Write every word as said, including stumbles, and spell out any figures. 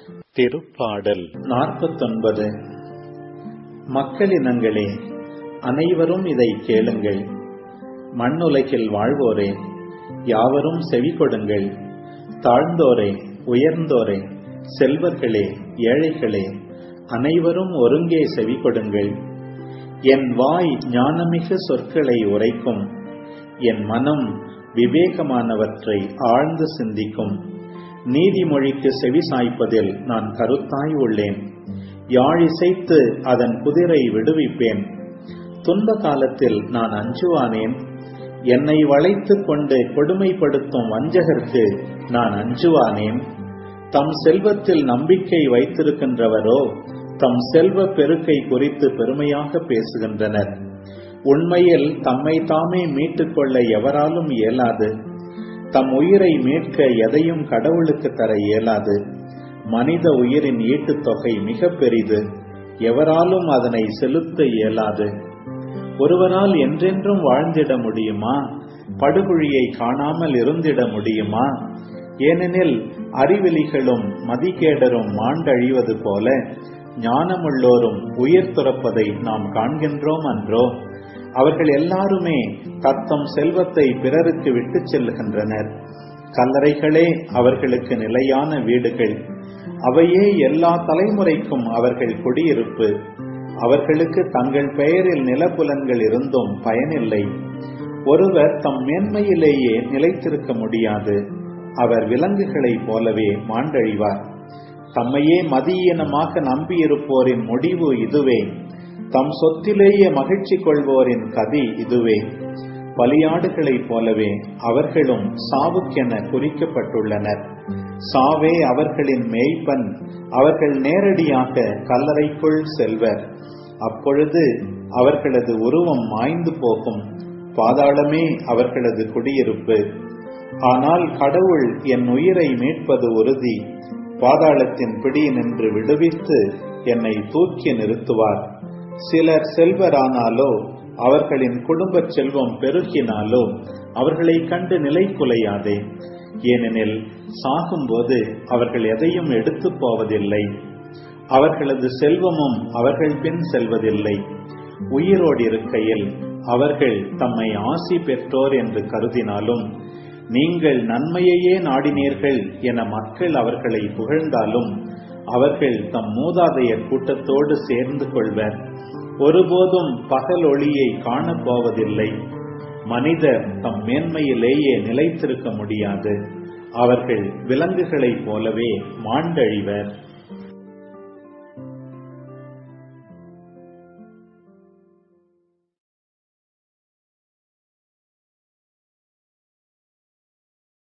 திருப்பாடல் நாற்பத்தொன்பது. மக்களினங்களே, அனைவரும் இதை கேளுங்கள். மண்ணுலகில் வாழ்வோரே, யாவரும் செவி கொடுங்கள். தாழ்ந்தோரே, உயர்ந்தோரே, செல்வர்களே, ஏழைகளே, அனைவரும் ஒருங்கே செவி கொடுங்கள். என் வாய் ஞானமிகு சொற்களை உரைக்கும், என் மனம் விவேகமானவற்றை ஆழ்ந்து சிந்திக்கும். நீதிமொழிக்கு செவி சாய்ப்பதில் நான் கருத்தாய் உள்ளேன். யாழிசைத்து அதன் குதிரை விடுவிப்பேன். துன்ப காலத்தில் நான் அஞ்சுவானேன். என்னை வளைத்து கொண்டு கொடுமைப்படுத்தும் வஞ்சகர்க்கு நான் அஞ்சுவானேன். தம் செல்வத்தில் நம்பிக்கை வைத்திருக்கின்றவரோ தம் செல்வ பெருக்கை குறித்து பெருமையாக பேசுகின்றனர். உண்மையில் தம்மை தாமே மீட்டுக் கொள்ள எவராலும் இயலாது. தம் உயிரை மீட்க எதையும் கடவுளுக்கு தர இயலாது. மனித உயிரின் ஈட்டுத் தொகை மிக பெரிது, எவராலும் அதனை செலுத்த இயலாது. ஒருவரால் என்றென்றும் வாழ்ந்திட முடியுமா? படுகுழியை காணாமல் இருந்திட முடியுமா? ஏனெனில் அறிவெளிகளும் மதிகேடரும் மாண்டழிவது போல ஞானமுள்ளோரும் உயிர் துறப்பதை நாம் காண்கின்றோம் அன்றோ? அவர்கள் எல்லாருமே தத்தம் செல்வத்தை பிறருக்கு விட்டுச் செல்கின்றனர். கல்லறைகளே அவர்களுக்கு நிலையான வீடுகள். அவையே எல்லா தலைமுறைக்கும் அவர்கள் குடியிருப்பு. அவர்களுக்கு தங்கள் பெயரில் நிலப்புலன்கள் இருந்தும் பயனில்லை. ஒருவர் தம் மேன்மையிலேயே நிலைத்திருக்க முடியாது. அவர் விலங்குகளைப் போலவே மாண்டழிவார். தம்மையே மதியீனமாக நம்பியிருப்போரின் முடிவு இதுவே. தம் சொத்திலேயே மகிழ்ச்சி கொள்வோரின் கதி இதுவே. பலியாடுகளைப் போலவே அவர்களும் சாவுக்கென குறிக்கப்பட்டுள்ளனர். சாவே அவர்களின் மேய்ப்பன். அவர்கள் நேரடியாக கல்லறைக்குள் செல்வர். அப்பொழுது அவர்களது உருவம் மாய்ந்து போகும். பாதாளமே அவர்களது குடியிருப்பு. ஆனால் கடவுள் என் உயிரை மீட்பது உறுதி. பாதாளத்தின் பிடியினின்று விடுவித்து என்னை தூக்கி நிறுத்துவார். சிலர் செல்வரானாலோ அவர்களின் குடும்ப செல்வம் பெருகினாலோ அவர்களை கண்டு நிலை குலையாதே. ஏனெனில் சாகும்போது அவர்கள் எதையும் எடுத்து போவதில்லை. அவர்களது செல்வமும் அவர்கள் பின் செல்வதில்லை. உயிரோடு இருக்கையில் அவர்கள் தம்மை ஆசி பெற்றோர் என்று கருதினாலும், நீங்கள் நன்மையையே நாடினீர்கள் என மக்கள் அவர்களை புகழ்ந்தாலும், அவர்கள் தம் மூதாதையர் கூட்டத்தோடு சேர்ந்து கொள்வர். ஒருபோதும் பகல் ஒளியை காணப்போவதில்லை. மனிதர் தம் மேன்மையிலேயே நிலைத்திருக்க முடியாது. அவர்கள் விலங்குகளைப் போலவே மாண்டழிவர்.